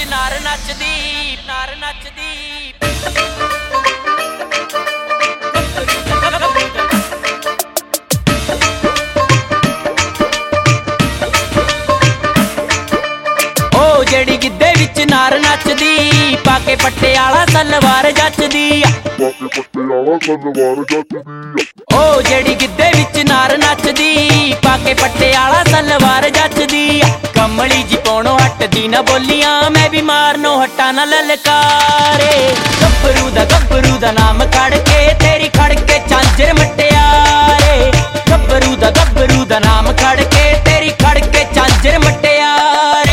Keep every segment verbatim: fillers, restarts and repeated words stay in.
ਨਾਰ ਨੱਚਦੀ ਨਾਰ ਨੱਚਦੀ ਉਹ ਜਿਹੜੀ ਗਿੱਧੇ ਵਿੱਚ ਨਾਰ ਨੱਚਦੀ ਪਾ ਕੇ ਪਟਿਆਲਾ ਸਲਵਾਰ ਜੱਚਦੀ ਉਹ ਜਿਹੜੀ ਗਿੱਧੇ ਵਿੱਚ ਨਾਰ ਨੱਚਦੀ ਪਾ ਕੇ ਪਟਿਆਲਾ ਸਲਵਾਰ ਜੱਚਦੀ ਕਮਲੀ ਜੀ ਪਾਉਣੋਂ ਹਟਦੀ ਨਾ ਬੋਲੀਆਂ ਮੈਂ ਵੀ ਮਾਰਨੋਂ ਹਟਾ ਨਾ ਲਲਕਾਰੇ ਗੱਭਰੂ ਦਾ ਗੱਭਰੂ ਦਾ ਨਾਮ ਖੜ ਕੇ ਤੇਰੀ ਖੜ ਕੇ ਝਾਂਜਰ ਮਟਿਆਰੇ ਗੱਭਰੂ ਦਾ ਗੱਭਰੂ ਦਾ ਨਾਮ ਖੜ ਕੇ ਤੇਰੀ ਖੜ ਕੇ ਝਾਂਜਰ ਮਟਿਆਰੇ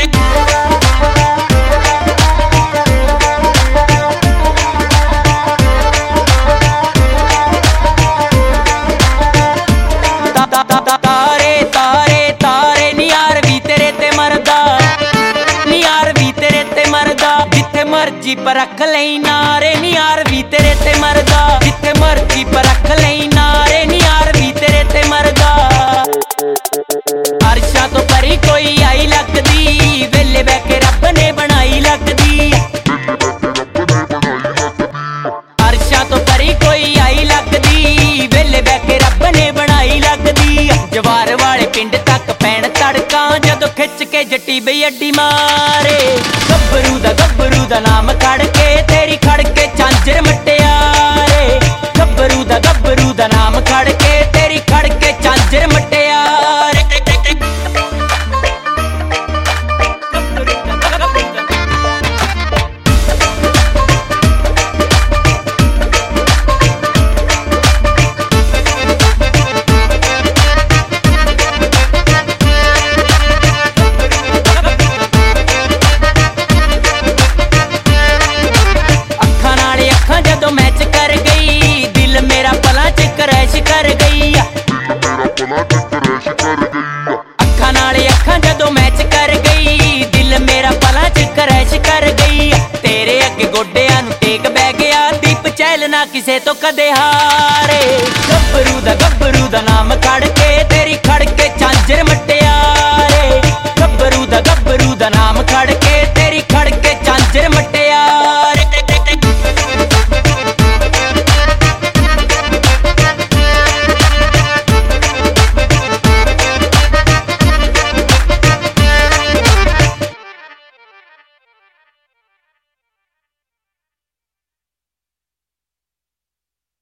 ਤਾਰੇ ਤਾਰੇ ਤਾਰੇ ਨਿਆਰ ਵੀ ਤੇਰੇ ਤੇ ਮਰਦਾ ਨਿਆਰ ਵੀ ਤੇਰੇ ਤੇ ਮਰਦਾ ਜਿੱਥੇ ਮਰਜੀ ਪਰਖ ਲਈ ਨਾਰੇ ਨਿਆਰ ਵੀ ਤੇਰੇ ਤੇ ਮਰਦਾ ਜਿੱਥੇ ਮਰਜੀ ਪਰਖ ਲਈ ਨਾਰੇ ਨਿਆਰ ਵੀ ਤੇਰੇ ਤੇ ਮਰਦਾ ਅਰਸ਼ਾਂ ਤੋਂ ਪਰੀ ਕੋਈ ਆਈ ਲੱਗਦੀ ਵੇਲੇ ਬਹਿ ਕੇ ਰੱਬ ਨੇ ਬਣਾਈ ਲੱਗਦੀ ਅਰਸ਼ਾਂ ਤੋਂ ਪਰੀ ਕੋਈ ਆਈ ਲੱਗਦੀ ਵੇਲੇ ਬਹਿ ਕੇ ਰੱਬ ਨੇ ਬਣਾਈ ਲੱਗਦੀ ਜਵਾਰ ਵਾਲੇ ਪਿੰਡ ਤੱਕ ਪੈਣ ਤੜਕਾਂ ਜਦੋਂ ਖਿੱਚ ਕੇ ਜੱਟੀ ਬਈ ਅੱਡੀ ਮਾਰੇ ਗੱਭਰੂ ਦਾ ਗੱਭਰੂ ਦਾ ਨਾਮ ਖੜ ਕੇ ਤੇਰੀ ਖੜ ਕੇ ਝਾਂਜਰ ਮਟਿਆਰੇ ਗੱਭਰੂ ਦਾ ਗੱਭਰੂ ਦਾ ਨਾਮ ਖੜ ਕੇ ਤੇਰੀ ਖੜ ਕੇ ਝਾਂਜਰ ਮਟਿਆਰੇ ਜਦੋਂ ਮੈਚ ਕਰ ਗਈ ਦਿਲ ਮੇਰਾ ਪਲਾਂ ਚ ਕਰੈਸ਼ ਕਰ ਗਈ ਅੱਖਾਂ ਨਾਲ ਅੱਖਾਂ ਜਦੋਂ ਮੈਚ ਕਰ ਗਈ ਦਿਲ ਮੇਰਾ ਪਲਾਂ ਚ ਕਰੈਸ਼ ਕਰ ਗਈ ਤੇਰੇ ਅੱਗੇ ਗੋਡਿਆਂ ਨੂੰ ਟੇਕ ਬਹਿ ਗਿਆ ਦੀਪ ਚਹਿਲ ਨਾ ਕਿਸੇ ਤੋਂ ਕਦੇ ਹਾਰੇ ਗੱਭਰੂ ਦਾ ਗੱਭਰੂ ਦਾ ਨਾਮ ਖੜ